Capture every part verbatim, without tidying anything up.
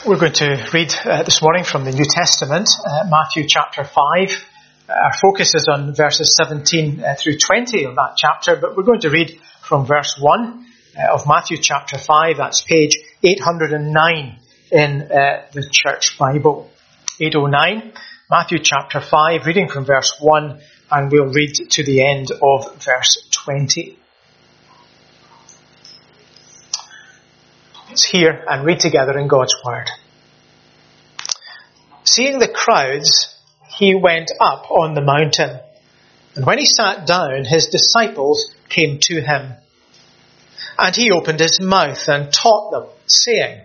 We're going to read uh, this morning from the New Testament, uh, Matthew chapter five. Uh, our focus is on verses seventeen uh, through twenty of that chapter, but we're going to read from verse one uh, of Matthew chapter five. That's page eight hundred nine in uh, the Church Bible. eight oh nine, Matthew chapter five, reading from verse one, and we'll read to the end of verse twenty. Let's hear and read together in God's Word. Seeing the crowds, he went up on the mountain. And when he sat down, his disciples came to him. And he opened his mouth and taught them, saying,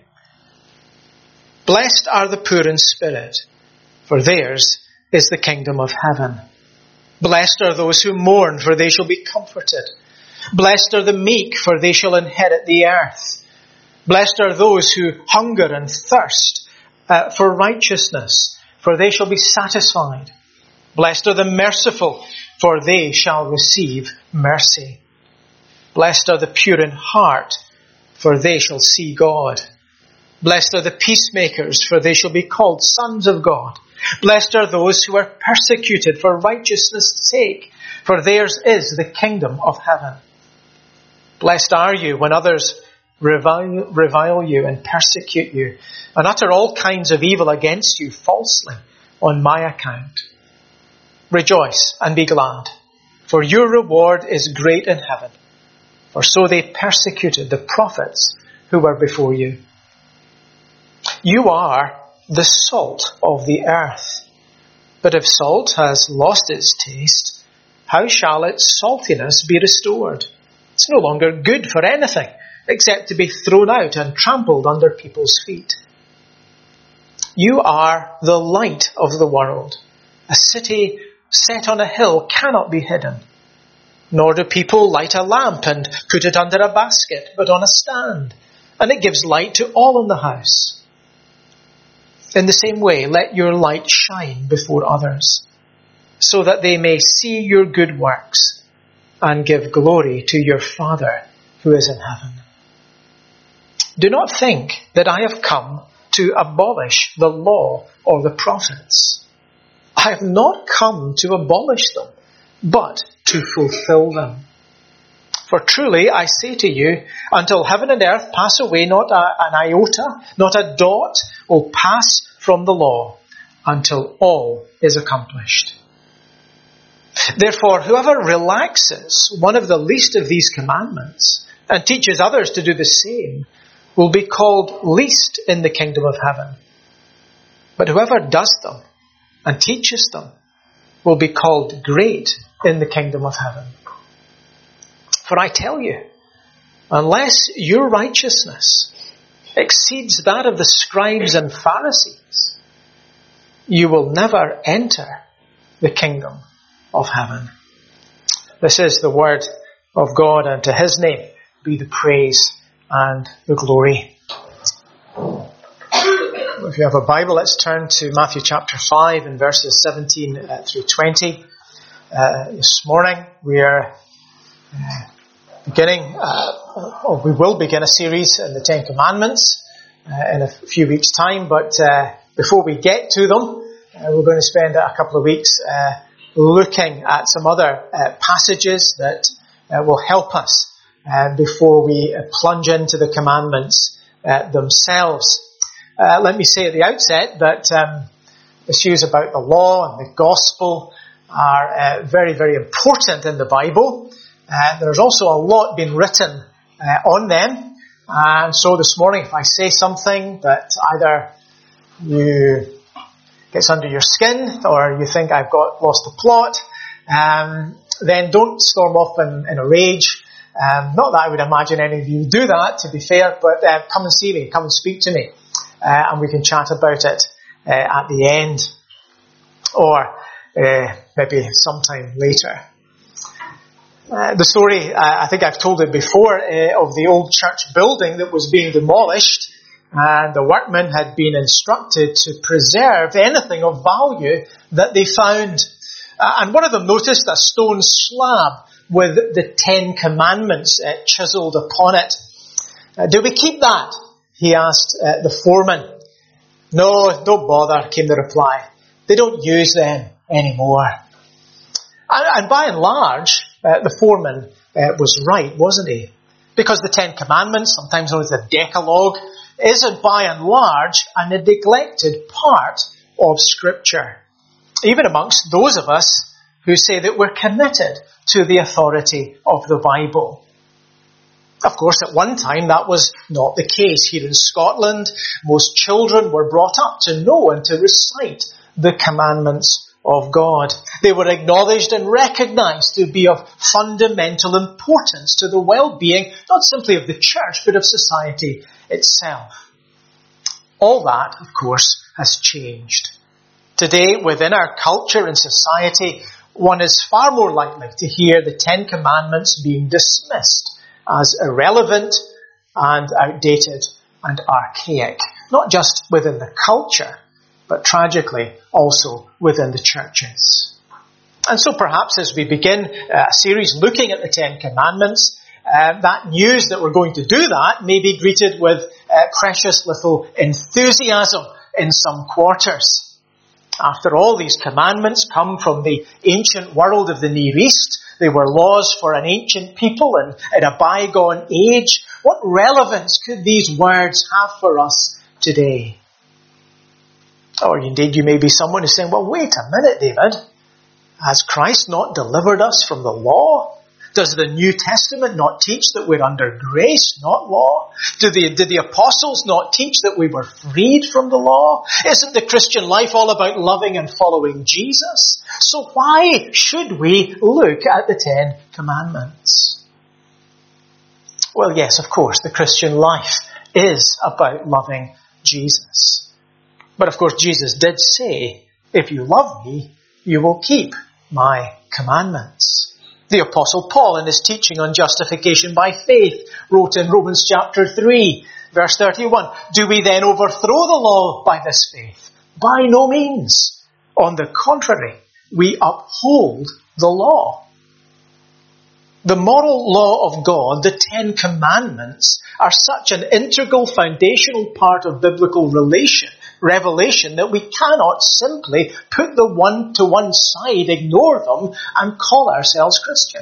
Blessed are the poor in spirit, for theirs is the kingdom of heaven. Blessed are those who mourn, for they shall be comforted. Blessed are the meek, for they shall inherit the earth. Blessed are those who hunger and thirst uh, for righteousness, for they shall be satisfied. Blessed are the merciful, for they shall receive mercy. Blessed are the pure in heart, for they shall see God. Blessed are the peacemakers, for they shall be called sons of God. Blessed are those who are persecuted for righteousness' sake, for theirs is the kingdom of heaven. Blessed are you when others Revile, revile you and persecute you, and utter all kinds of evil against you falsely on my account. Rejoice and be glad, for your reward is great in heaven. For so they persecuted the prophets who were before you. You are the salt of the earth. But if salt has lost its taste, how shall its saltiness be restored? It's no longer good for anything, except to be thrown out and trampled under people's feet. You are the light of the world. A city set on a hill cannot be hidden. Nor do people light a lamp and put it under a basket, but on a stand, and it gives light to all in the house. In the same way, let your light shine before others, so that they may see your good works and give glory to your Father who is in heaven. Do not think that I have come to abolish the law or the prophets. I have not come to abolish them, but to fulfill them. For truly I say to you, until heaven and earth pass away, not a, an iota, not a dot will pass from the law until all is accomplished. Therefore, whoever relaxes one of the least of these commandments and teaches others to do the same will be called least in the kingdom of heaven. But whoever does them and teaches them will be called great in the kingdom of heaven. For I tell you, unless your righteousness exceeds that of the scribes and Pharisees, you will never enter the kingdom of heaven. This is the word of God, and to his name be the praise and the glory. If you have a Bible, let's turn to Matthew chapter five and verses seventeen uh, through twenty. Uh, this morning we are uh, beginning, uh, or we will begin a series in the Ten Commandments uh, in a few weeks' time, but uh, before we get to them, uh, we're going to spend a couple of weeks uh, looking at some other uh, passages that uh, will help us Uh, before we uh, plunge into the commandments uh, themselves. Uh, let me say at the outset that um, issues about the law and the gospel are uh, very, very important in the Bible. Uh, there's also a lot being written uh, on them. And so this morning, if I say something that either you gets under your skin or you think I've got lost the plot, um, then don't storm off in, in a rage. Um, not that I would imagine any of you do that, to be fair, but uh, come and see me, come and speak to me, uh, and we can chat about it uh, at the end, or uh, maybe sometime later. Uh, the story, uh, I think I've told it before, uh, of the old church building that was being demolished, and the workmen had been instructed to preserve anything of value that they found. Uh, and one of them noticed a stone slab with the Ten Commandments uh, chiseled upon it. Uh, do we keep that? He asked uh, the foreman. No, don't bother, came the reply. They don't use them anymore. And, and by and large, uh, the foreman uh, was right, wasn't he? Because the Ten Commandments, sometimes known as the Decalogue, isn't by and large a neglected part of Scripture. Even amongst those of us who say that we're committed to the authority of the Bible. Of course, at one time that was not the case. Here in Scotland, most children were brought up to know and to recite the commandments of God. They were acknowledged and recognized to be of fundamental importance to the well-being, not simply of the church, but of society itself. All that, of course, has changed. Today, within our culture and society, one is far more likely to hear the Ten Commandments being dismissed as irrelevant and outdated and archaic. Not just within the culture, but tragically also within the churches. And so perhaps as we begin a series looking at the Ten Commandments, uh, that news that we're going to do that may be greeted with uh, precious little enthusiasm in some quarters. After all, these commandments come from the ancient world of the Near East. They were laws for an ancient people and in a bygone age. What relevance could these words have for us today? Or indeed you may be someone who's saying, well, wait a minute, David. Has Christ not delivered us from the law? Does the New Testament not teach that we're under grace, not law? Do the, did the apostles not teach that we were freed from the law? Isn't the Christian life all about loving and following Jesus? So why should we look at the Ten Commandments? Well, yes, of course, the Christian life is about loving Jesus. But of course, Jesus did say, if you love me, you will keep my commandments. The Apostle Paul, in his teaching on justification by faith, wrote in Romans chapter three, verse thirty-one, do we then overthrow the law by this faith? By no means. On the contrary, we uphold the law. The moral law of God, the Ten Commandments, are such an integral foundational part of biblical relation, revelation that we cannot simply put the one to one side, ignore them, and call ourselves Christian.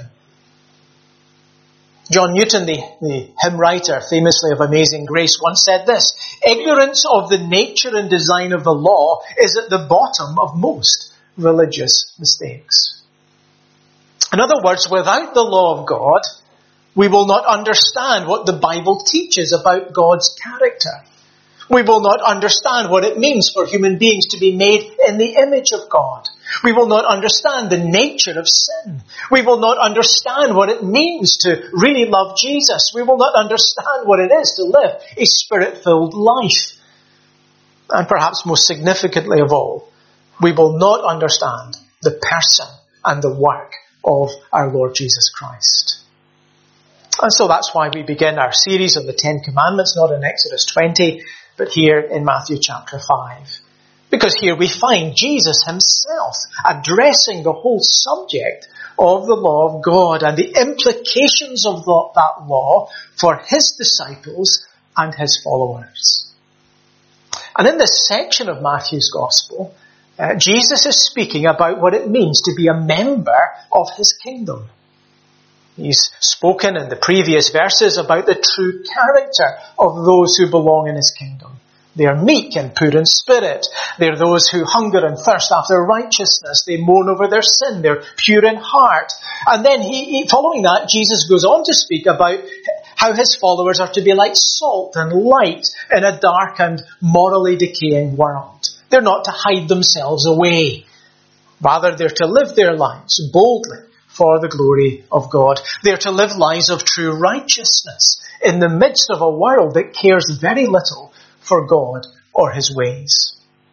John Newton, the, the hymn writer, famously of Amazing Grace, once said this, ignorance of the nature and design of the law is at the bottom of most religious mistakes. In other words, without the law of God, we will not understand what the Bible teaches about God's character. We will not understand what it means for human beings to be made in the image of God. We will not understand the nature of sin. We will not understand what it means to really love Jesus. We will not understand what it is to live a Spirit-filled life. And perhaps most significantly of all, we will not understand the person and the work of our Lord Jesus Christ. And so that's why we begin our series on the Ten Commandments, not in Exodus twenty, but here in Matthew chapter five. Because here we find Jesus himself addressing the whole subject of the law of God and the implications of the, that law for his disciples and his followers. And in this section of Matthew's Gospel, uh, Jesus is speaking about what it means to be a member of his kingdom. He's spoken in the previous verses about the true character of those who belong in his kingdom. They are meek and poor in spirit. They're those who hunger and thirst after righteousness. They mourn over their sin. They're pure in heart. And then he, he, following that, Jesus goes on to speak about how his followers are to be like salt and light in a dark and morally decaying world. They're not to hide themselves away. Rather, they're to live their lives boldly for the glory of God. They're to live lives of true righteousness in the midst of a world that cares very little for God or his ways.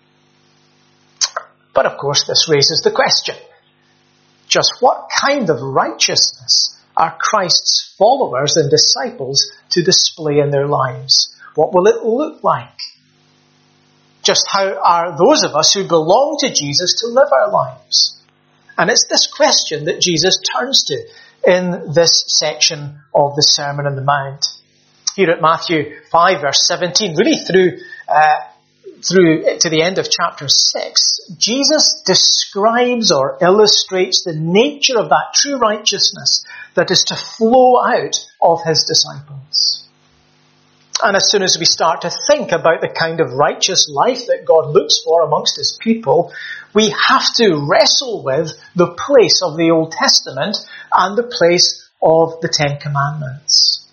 But of course, this raises the question, just what kind of righteousness are Christ's followers and disciples to display in their lives? What will it look like? Just how are those of us who belong to Jesus to live our lives? And it's this question that Jesus turns to in this section of the Sermon on the Mount. Here at Matthew five, verse seventeen, really through uh, through to the end of chapter six, Jesus describes or illustrates the nature of that true righteousness that is to flow out of his disciples. And as soon as we start to think about the kind of righteous life that God looks for amongst his people, we have to wrestle with the place of the Old Testament and the place of the Ten Commandments.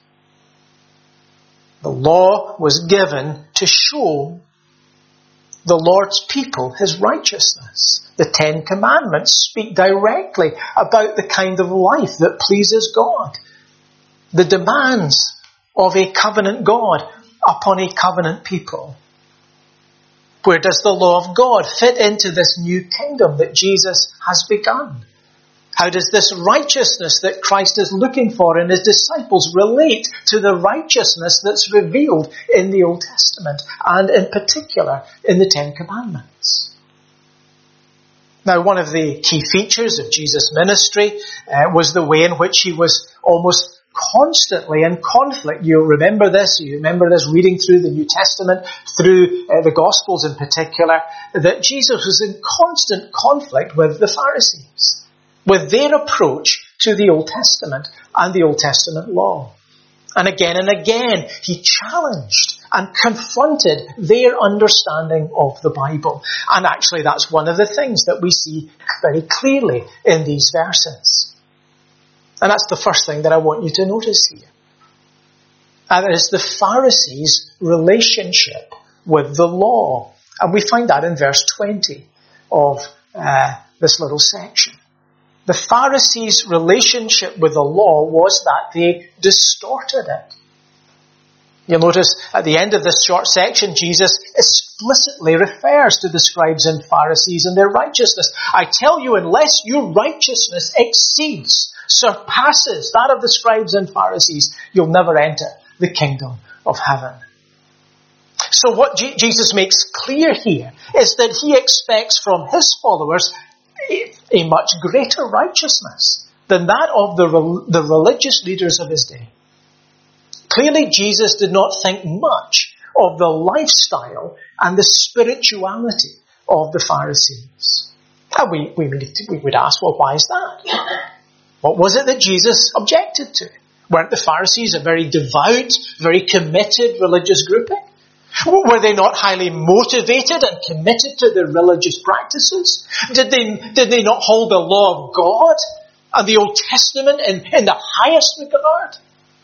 The law was given to show the Lord's people his righteousness. The Ten Commandments speak directly about the kind of life that pleases God. The demands of a covenant God upon a covenant people. Where does the law of God fit into this new kingdom that Jesus has begun? How does this righteousness that Christ is looking for in his disciples relate to the righteousness that's revealed in the Old Testament, and in particular in the Ten Commandments? Now, one of the key features of Jesus' ministry uh, was the way in which he was almost constantly in conflict. You remember this, you remember this reading through the New Testament, through uh, the Gospels in particular, that Jesus was in constant conflict with the Pharisees, with their approach to the Old Testament and the Old Testament law. And again and again, he challenged and confronted their understanding of the Bible. And actually, that's one of the things that we see very clearly in these verses. And that's the first thing that I want you to notice here. And that is the Pharisees' relationship with the law. And we find that in verse twenty of uh, this little section. The Pharisees' relationship with the law was that they distorted it. You'll notice at the end of this short section, Jesus explicitly refers to the scribes and Pharisees and their righteousness. I tell you, unless your righteousness exceeds, surpasses that of the scribes and Pharisees, you'll never enter the kingdom of heaven. So what G- Jesus makes clear here is that he expects from his followers a, a much greater righteousness than that of the, re- the religious leaders of his day. Clearly, Jesus did not think much of the lifestyle and the spirituality of the Pharisees. And we, we, we would ask, well, why is that? What was it that Jesus objected to? Weren't the Pharisees a very devout, very committed religious grouping? Were they not highly motivated and committed to their religious practices? Did they, did they not hold the law of God and the Old Testament in, in the highest regard?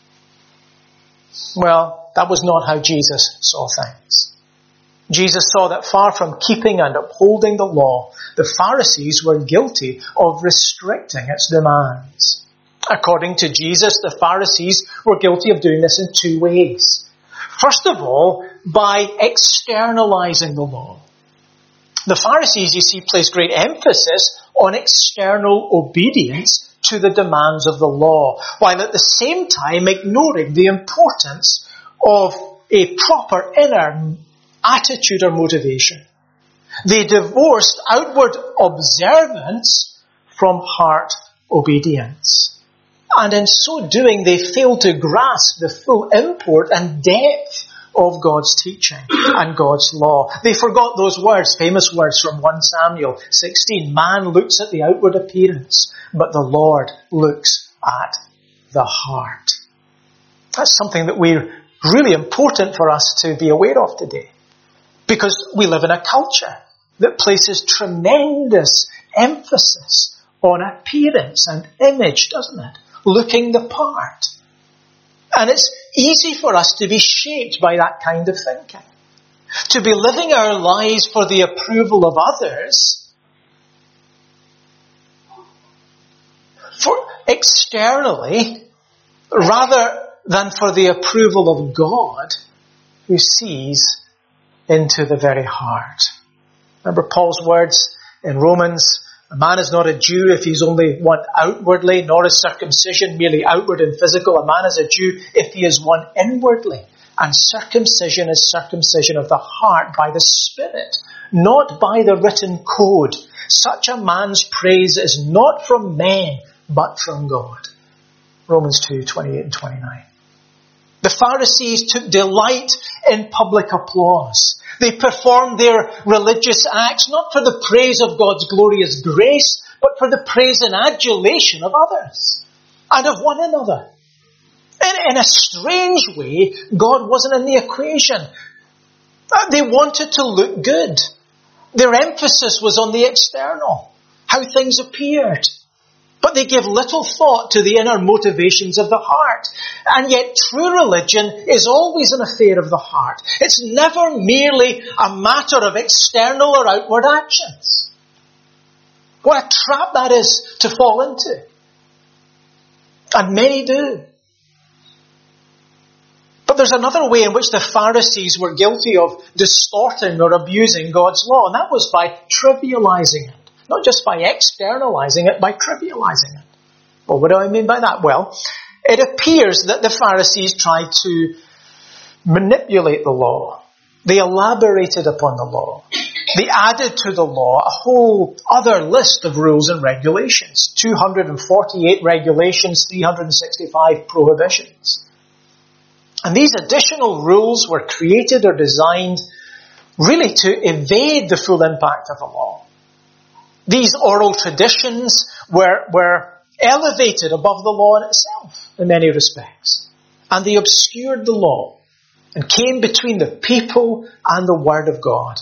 Well, that was not how Jesus saw things. Jesus saw that far from keeping and upholding the law, the Pharisees were guilty of restricting its demands. According to Jesus, the Pharisees were guilty of doing this in two ways. First of all, by externalizing the law. The Pharisees, you see, placed great emphasis on external obedience to the demands of the law, while at the same time ignoring the importance of a proper inner attitude or motivation. They divorced outward observance from heart obedience. And in so doing, they failed to grasp the full import and depth of God's teaching and God's law. They forgot those words, famous words from First Samuel sixteen. Man looks at the outward appearance, but the Lord looks at the heart. That's something that we're really important for us to be aware of today. Because we live in a culture that places tremendous emphasis on appearance and image, doesn't it? Looking the part. And it's easy for us to be shaped by that kind of thinking. To be living our lives for the approval of others, for externally, rather than for the approval of God, who sees into the very heart. Remember Paul's words in Romans, a man is not a Jew if he's only one outwardly, nor is circumcision merely outward and physical. A man is a Jew if he is one inwardly. And circumcision is circumcision of the heart by the Spirit, not by the written code. Such a man's praise is not from men, but from God. Romans two, twenty-eight and twenty-nine. The Pharisees took delight in public applause. They performed their religious acts not for the praise of God's glorious grace, but for the praise and adulation of others and of one another. In, in a strange way, God wasn't in the equation. They wanted to look good. Their emphasis was on the external, how things appeared. But they gave little thought to the inner motivations of the heart. And yet true religion is always an affair of the heart. It's never merely a matter of external or outward actions. What a trap that is to fall into. And many do. But there's another way in which the Pharisees were guilty of distorting or abusing God's law, and that was by trivializing it. Not just by externalizing it, by trivializing it. Well, what do I mean by that? Well, it appears that the Pharisees tried to manipulate the law. They elaborated upon the law. They added to the law a whole other list of rules and regulations. two hundred forty-eight regulations, three hundred sixty-five prohibitions. And these additional rules were created or designed really to evade the full impact of the law. These oral traditions were, were elevated above the law in itself in many respects. And they obscured the law and came between the people and the Word of God.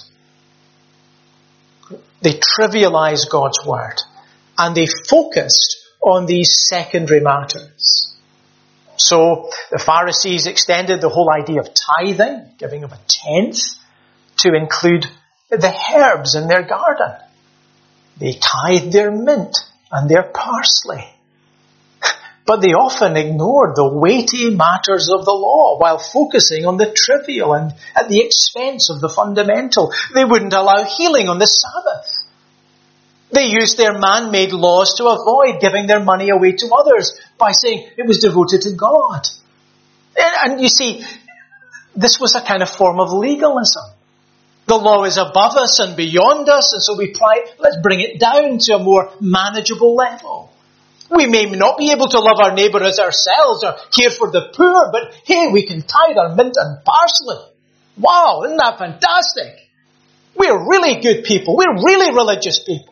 They trivialized God's Word and they focused on these secondary matters. So the Pharisees extended the whole idea of tithing, giving of a tenth, to include the herbs in their garden. They tithed their mint and their parsley. But they often ignored the weighty matters of the law while focusing on the trivial and at the expense of the fundamental. They wouldn't allow healing on the Sabbath. They used their man-made laws to avoid giving their money away to others by saying it was devoted to God. And, and you see, this was a kind of form of legalism. The law is above us and beyond us, and so we try, let's bring it down to a more manageable level. We may not be able to love our neighbour as ourselves or care for the poor, but hey, we can tithe our mint and parsley. Wow, isn't that fantastic? We're really good people. We're really religious people.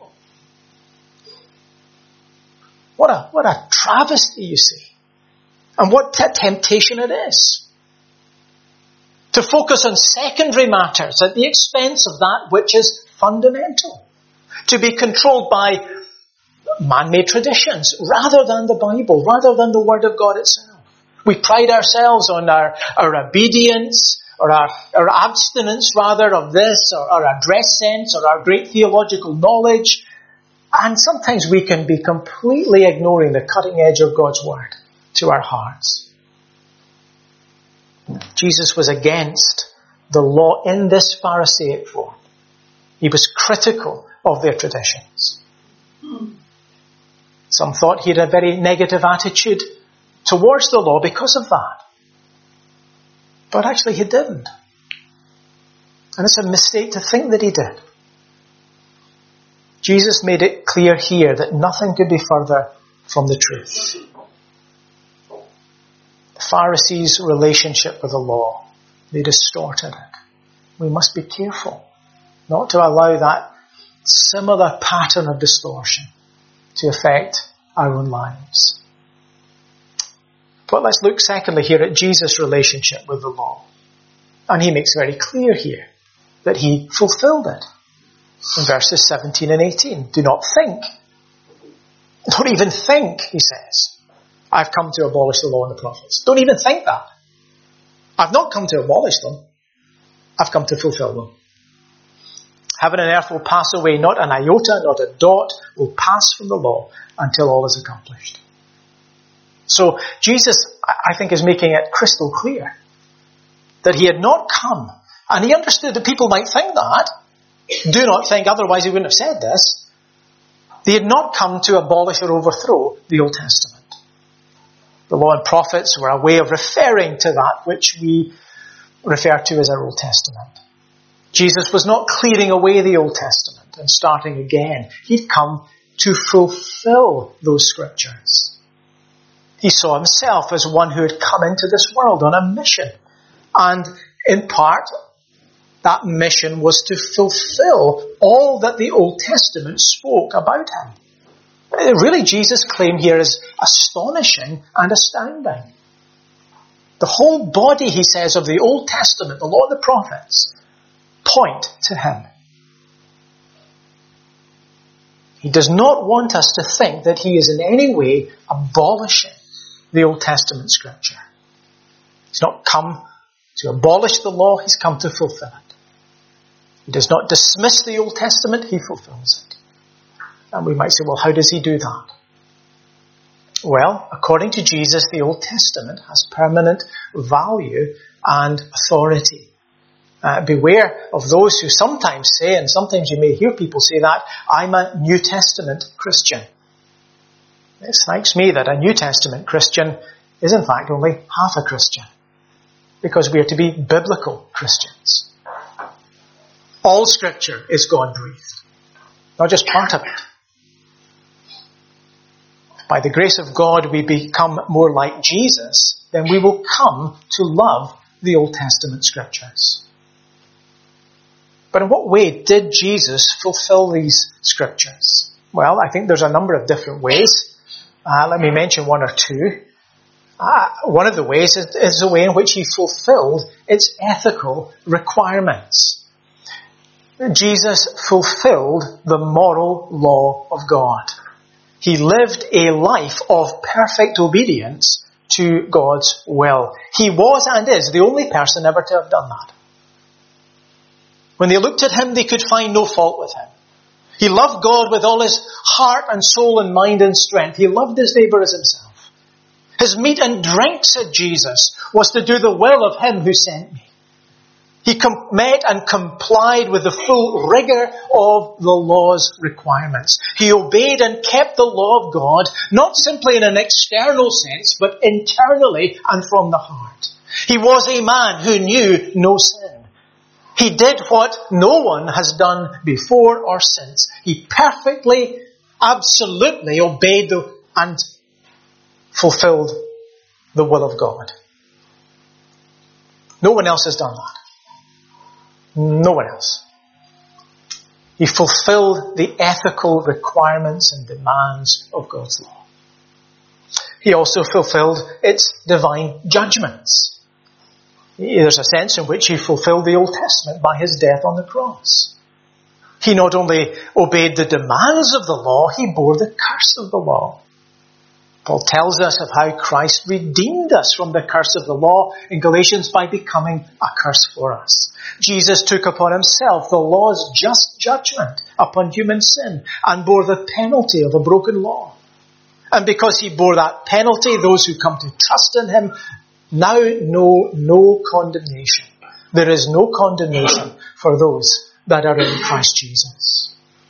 What a, what a travesty, you see. And what a temptation it is. To focus on secondary matters at the expense of that which is fundamental. To be controlled by man-made traditions rather than the Bible, rather than the Word of God itself. We pride ourselves on our, our obedience or our, our abstinence rather of this or, or our dress sense or our great theological knowledge. And sometimes we can be completely ignoring the cutting edge of God's Word to our hearts. Jesus was against the law in this Pharisaic form. He was critical of their traditions. Some thought he had a very negative attitude towards the law because of that. But actually he didn't. And it's a mistake to think that he did. Jesus made it clear here that nothing could be further from the truth. The Pharisees' relationship with the law, they distorted it. We must be careful not to allow that similar pattern of distortion to affect our own lives. But let's look secondly here at Jesus' relationship with the law. And he makes very clear here that he fulfilled it. In verses seventeen and eighteen, do not think. Don't even think, he says, I've come to abolish the law and the prophets. Don't even think that. I've not come to abolish them. I've come to fulfill them. Heaven and earth will pass away, not an iota, not a dot will pass from the law until all is accomplished. So Jesus, I think, is making it crystal clear that he had not come, and he understood that people might think that. Do not think, otherwise he wouldn't have said this. They had not come to abolish or overthrow the Old Testament. The law and prophets were a way of referring to that which we refer to as our Old Testament. Jesus was not clearing away the Old Testament and starting again. He'd come to fulfill those scriptures. He saw himself as one who had come into this world on a mission. And in part, that mission was to fulfill all that the Old Testament spoke about him. Really, Jesus' claim here is astonishing and astounding. The whole body, he says, of the Old Testament, the law and the prophets, point to him. He does not want us to think that he is in any way abolishing the Old Testament scripture. He's not come to abolish the law, he's come to fulfill it. He does not dismiss the Old Testament, he fulfills it. And we might say, well, how does he do that? Well, according to Jesus, the Old Testament has permanent value and authority. Uh, beware of those who sometimes say, and sometimes you may hear people say that, I'm a New Testament Christian. It strikes me that a New Testament Christian is in fact only half a Christian, because we are to be biblical Christians. All Scripture is God-breathed, not just part of it. If by the grace of God we become more like Jesus, then we will come to love the Old Testament Scriptures. But in what way did Jesus fulfill these Scriptures? Well, I think there's a number of different ways. Uh, let me mention one or two. Uh, one of the ways is, is the way in which he fulfilled its ethical requirements. Jesus fulfilled the moral law of God. He lived a life of perfect obedience to God's will. He was and is the only person ever to have done that. When they looked at him, they could find no fault with him. He loved God with all his heart and soul and mind and strength. He loved his neighbour as himself. His meat and drink, said Jesus, was to do the will of him who sent me. He com- met and complied with the full rigour of the law's requirements. He obeyed and kept the law of God, not simply in an external sense, but internally and from the heart. He was a man who knew no sin. He did what no one has done before or since. He perfectly, absolutely obeyed the, and fulfilled the will of God. No one else has done that. No one else. He fulfilled the ethical requirements and demands of God's law. He also fulfilled its divine judgments. There's a sense in which he fulfilled the Old Testament by his death on the cross. He not only obeyed the demands of the law, he bore the curse of the law. Paul tells us of how Christ redeemed us from the curse of the law in Galatians by becoming a curse for us. Jesus took upon himself the law's just judgment upon human sin and bore the penalty of a broken law. And because he bore that penalty, those who come to trust in him now know no condemnation. There is no condemnation for those that are in Christ Jesus.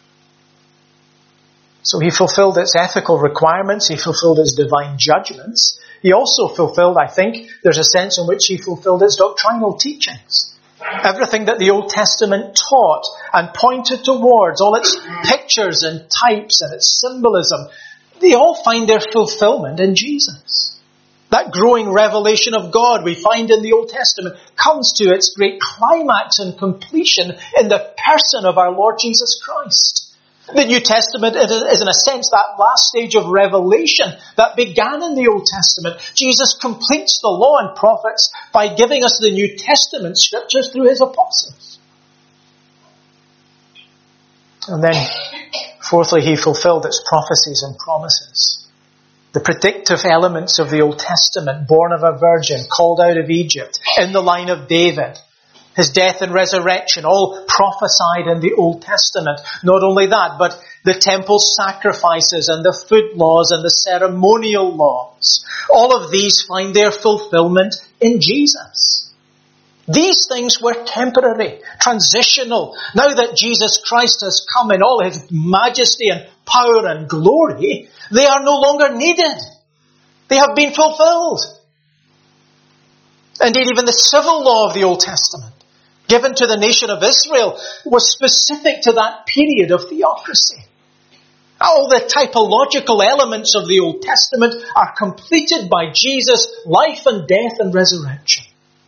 So he fulfilled its ethical requirements. He fulfilled its divine judgments. He also fulfilled, I think, there's a sense in which he fulfilled its doctrinal teachings. Everything that the Old Testament taught and pointed towards, all its pictures and types and its symbolism, they all find their fulfillment in Jesus. That growing revelation of God we find in the Old Testament comes to its great climax and completion in the person of our Lord Jesus Christ. The New Testament is in a sense that last stage of revelation that began in the Old Testament. Jesus completes the law and prophets by giving us the New Testament scriptures through his apostles. And then, fourthly, he fulfilled its prophecies and promises. The predictive elements of the Old Testament, born of a virgin, called out of Egypt, in the line of David, his death and resurrection, all prophesied in the Old Testament. Not only that, but the temple sacrifices and the food laws and the ceremonial laws. All of these find their fulfillment in Jesus. These things were temporary, transitional. Now that Jesus Christ has come in all his majesty and power and glory, they are no longer needed. They have been fulfilled. Indeed, even the civil law of the Old Testament, given to the nation of Israel, was specific to that period of theocracy. All the typological elements of the Old Testament are completed by Jesus' life and death and resurrection.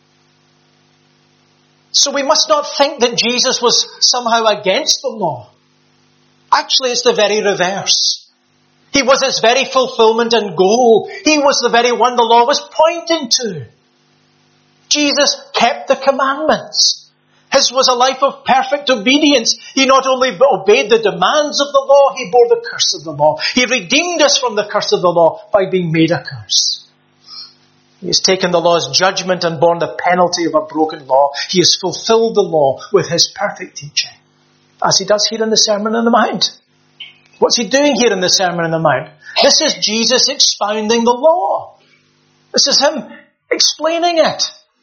So we must not think that Jesus was somehow against the law. Actually, it's the very reverse. He was its very fulfillment and goal. He was the very one the law was pointing to. Jesus kept the commandments. His was a life of perfect obedience. He not only obeyed the demands of the law, he bore the curse of the law. He redeemed us from the curse of the law by being made a curse. He has taken the law's judgment and borne the penalty of a broken law. He has fulfilled the law with his perfect teaching, as he does here in the Sermon on the Mount. What's he doing here in the Sermon on the Mount? This is Jesus expounding the law. This is him explaining it.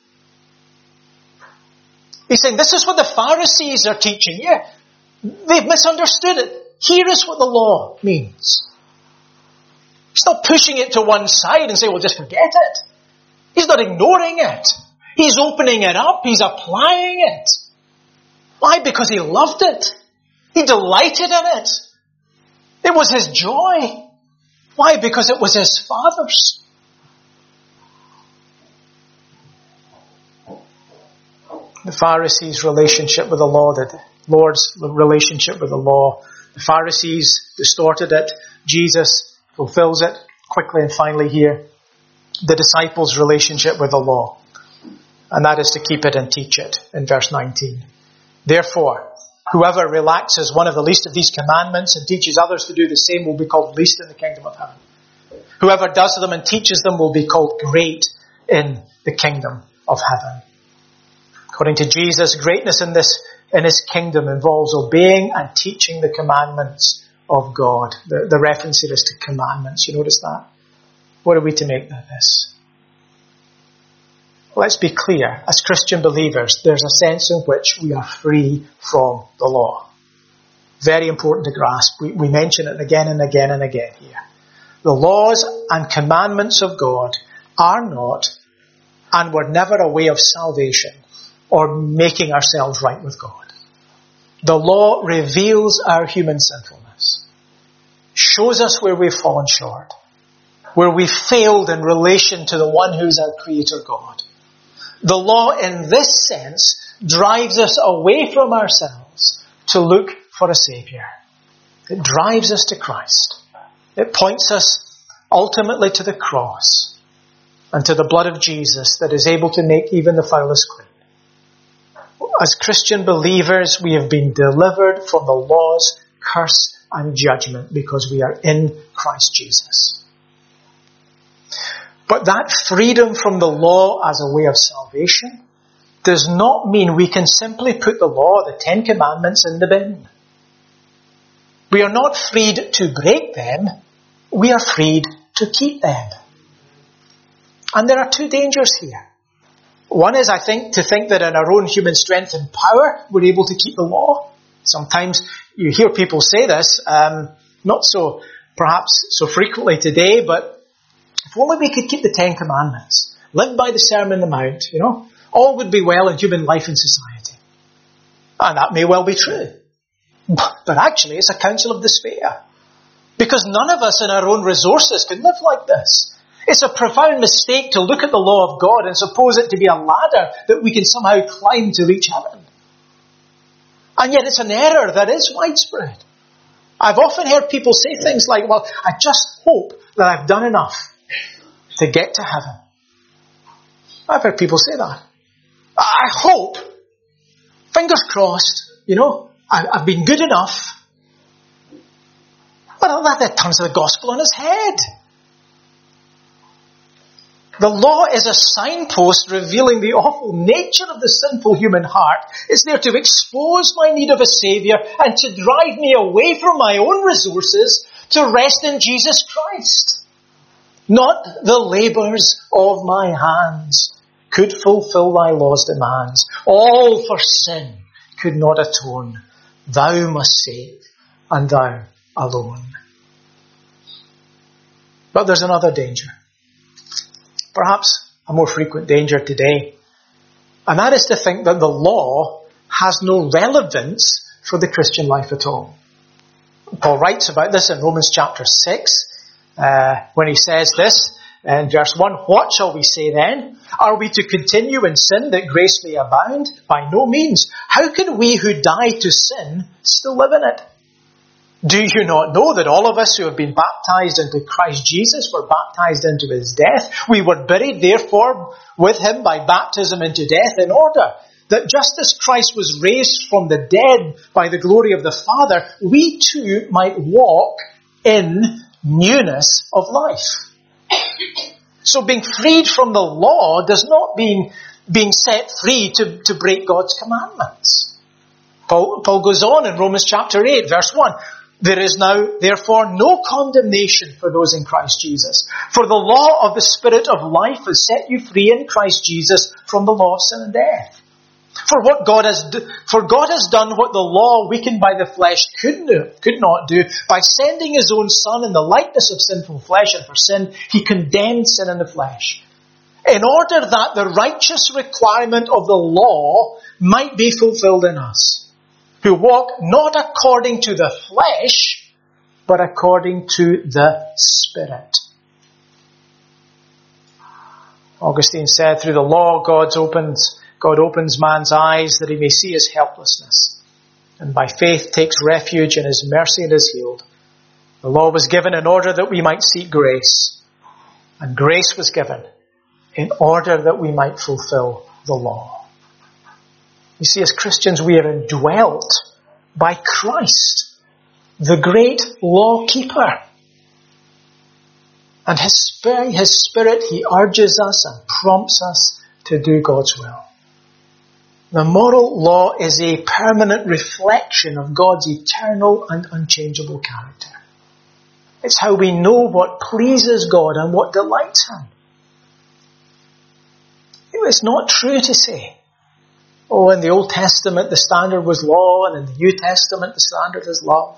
He's saying, this is what the Pharisees are teaching. Yeah, they've misunderstood it. Here is what the law means. He's not pushing it to one side and saying, well, just forget it. He's not ignoring it. He's opening it up. He's applying it. Why? Because he loved it. He delighted in it. It was his joy. Why? Because it was his Father's. The Pharisees' relationship with the law, the Lord's relationship with the law. The Pharisees distorted it. Jesus fulfills it quickly and finally here. The disciples' relationship with the law. And that is to keep it and teach it in verse nineteen. Therefore, whoever relaxes one of the least of these commandments and teaches others to do the same will be called least in the kingdom of heaven. Whoever does them and teaches them will be called great in the kingdom of heaven. According to Jesus, greatness in this, in his kingdom involves obeying and teaching the commandments of God. The, the reference here is to commandments. You notice that? What are we to make of this? Let's be clear. As Christian believers, there's a sense in which we are free from the law. Very important to grasp. We, we mention it again and again and again here. The laws and commandments of God are not and were never a way of salvation or making ourselves right with God. The law reveals our human sinfulness, shows us where we've fallen short, where we've failed in relation to the one who's our Creator God. The law, in this sense, drives us away from ourselves to look for a Saviour. It drives us to Christ. It points us ultimately to the cross and to the blood of Jesus that is able to make even the foulest clean. As Christian believers, we have been delivered from the law's curse and judgment because we are in Christ Jesus. But that freedom from the law as a way of salvation does not mean we can simply put the law, the Ten Commandments, in the bin. We are not freed to break them. We are freed to keep them. And there are two dangers here. One is, I think, to think that in our own human strength and power, we're able to keep the law. Sometimes you hear people say this, um, not so, perhaps so frequently today, but if only we could keep the Ten Commandments, live by the Sermon on the Mount, you know, all would be well in human life and society. And that may well be true. But actually, it's a counsel of despair. Because none of us in our own resources can live like this. It's a profound mistake to look at the law of God and suppose it to be a ladder that we can somehow climb to reach heaven. And yet it's an error that is widespread. I've often heard people say things like, well, I just hope that I've done enough to get to heaven. I've heard people say that. I hope, fingers crossed, you know, I've been good enough. Well, that turns the gospel on its head. The law is a signpost revealing the awful nature of the sinful human heart. It's there to expose my need of a Saviour and to drive me away from my own resources to rest in Jesus Christ. Not the labours of my hands could fulfill thy law's demands. All for sin could not atone. Thou must save, and thou alone. But there's another danger. Perhaps a more frequent danger today. And that is to think that the law has no relevance for the Christian life at all. Paul writes about this in Romans chapter six, uh, when he says this in verse one, "What shall we say then? Are we to continue in sin that grace may abound? By no means. How can we who died to sin still live in it? Do you not know that all of us who have been baptized into Christ Jesus were baptized into his death? We were buried therefore with him by baptism into death, in order that just as Christ was raised from the dead by the glory of the Father, we too might walk in newness of life." So being freed from the law does not mean being set free to, to break God's commandments. Paul, Paul goes on in Romans chapter eight, verse one. "There is now, therefore, no condemnation for those in Christ Jesus. For the law of the Spirit of life has set you free in Christ Jesus from the law of sin and death. For what God has, do, for God has done what the law, weakened by the flesh, could, do, could not do, by sending his own Son in the likeness of sinful flesh, and for sin, he condemned sin in the flesh, in order that the righteous requirement of the law might be fulfilled in us, who walk not according to the flesh, but according to the Spirit." Augustine said, "Through the law, God's opens, God opens man's eyes that he may see his helplessness, and by faith takes refuge in his mercy and is healed. The law was given in order that we might seek grace, and grace was given in order that we might fulfill the law." You see, as Christians, we are indwelt by Christ, the great law keeper. And his spirit, his spirit, he urges us and prompts us to do God's will. The moral law is a permanent reflection of God's eternal and unchangeable character. It's how we know what pleases God and what delights him. It's not true to say, oh, in the Old Testament the standard was law, and in the New Testament the standard is love.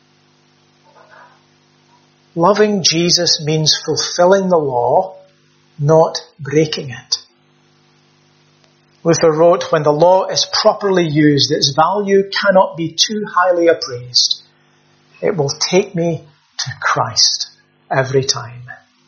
Loving Jesus means fulfilling the law, not breaking it. Luther wrote, "When the law is properly used, its value cannot be too highly appraised. It will take me to Christ every time."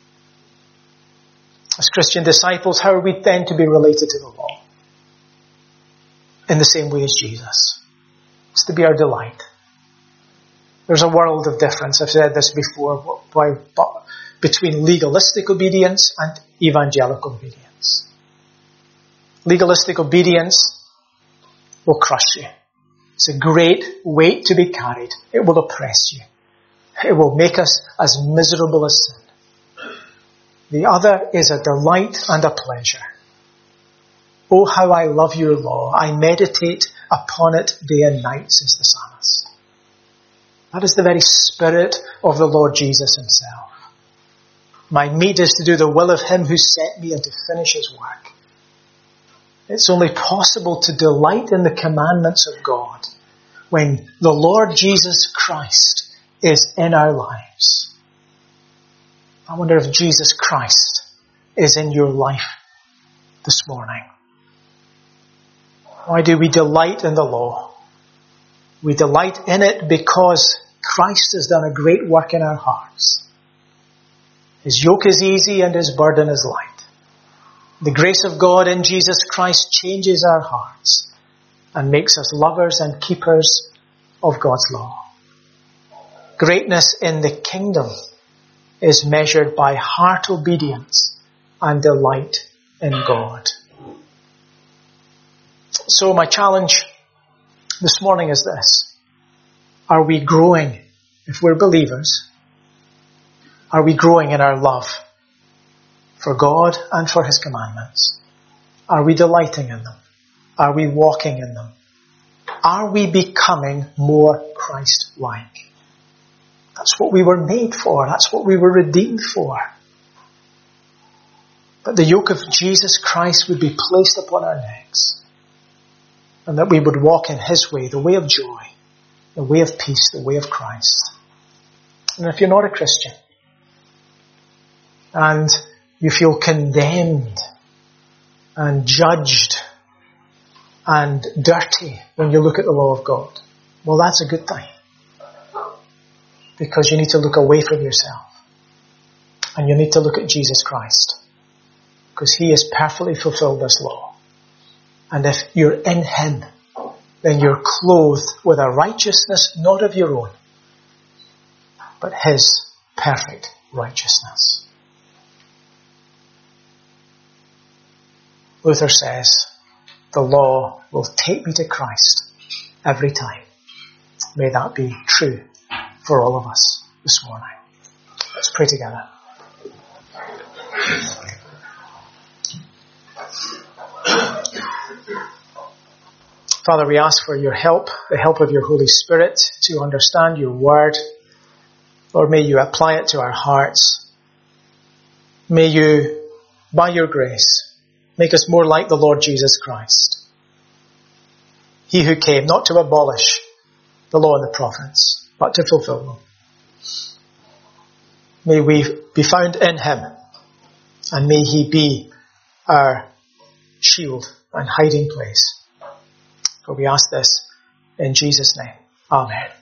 As Christian disciples, how are we then to be related to the law? In the same way as Jesus. It's to be our delight. There's a world of difference, I've said this before, between legalistic obedience and evangelical obedience. Legalistic obedience will crush you. It's a great weight to be carried. It will oppress you. It will make us as miserable as sin. The other is a delight and a pleasure. "Oh, how I love your law. I meditate upon it day and night," says the psalmist. That is the very spirit of the Lord Jesus himself. My meat is to do the will of him who sent me and to finish his work. It's only possible to delight in the commandments of God when the Lord Jesus Christ is in our lives. I wonder if Jesus Christ is in your life this morning. Why do we delight in the law? We delight in it because Christ has done a great work in our hearts. His yoke is easy and his burden is light. The grace of God in Jesus Christ changes our hearts and makes us lovers and keepers of God's law. Greatness in the kingdom is measured by heart obedience and delight in God. So my challenge this morning is this. Are we growing, if we're believers, are we growing in our love for God and for his commandments? Are we delighting in them? Are we walking in them? Are we becoming more Christ-like? That's what we were made for. That's what we were redeemed for. That the yoke of Jesus Christ would be placed upon our necks, and that we would walk in his way, the way of joy, the way of peace, the way of Christ. And if you're not a Christian, and you feel condemned and judged and dirty when you look at the law of God, well, that's a good thing. because you need to look away from yourself. And you need to look at Jesus Christ, because he has perfectly fulfilled this law. And if you're in him, then you're clothed with a righteousness not of your own, but his perfect righteousness. Luther says, the law will take me to Christ every time. May that be true for all of us this morning. Let's pray together. Father, we ask for your help, the help of your Holy Spirit to understand your word. Lord, may you apply it to our hearts. May you, by your grace, make us more like the Lord Jesus Christ. He who came not to abolish the law and the prophets, but to fulfill them. May we be found in him, and may he be our shield and hiding place. For we ask this in Jesus' name. Amen.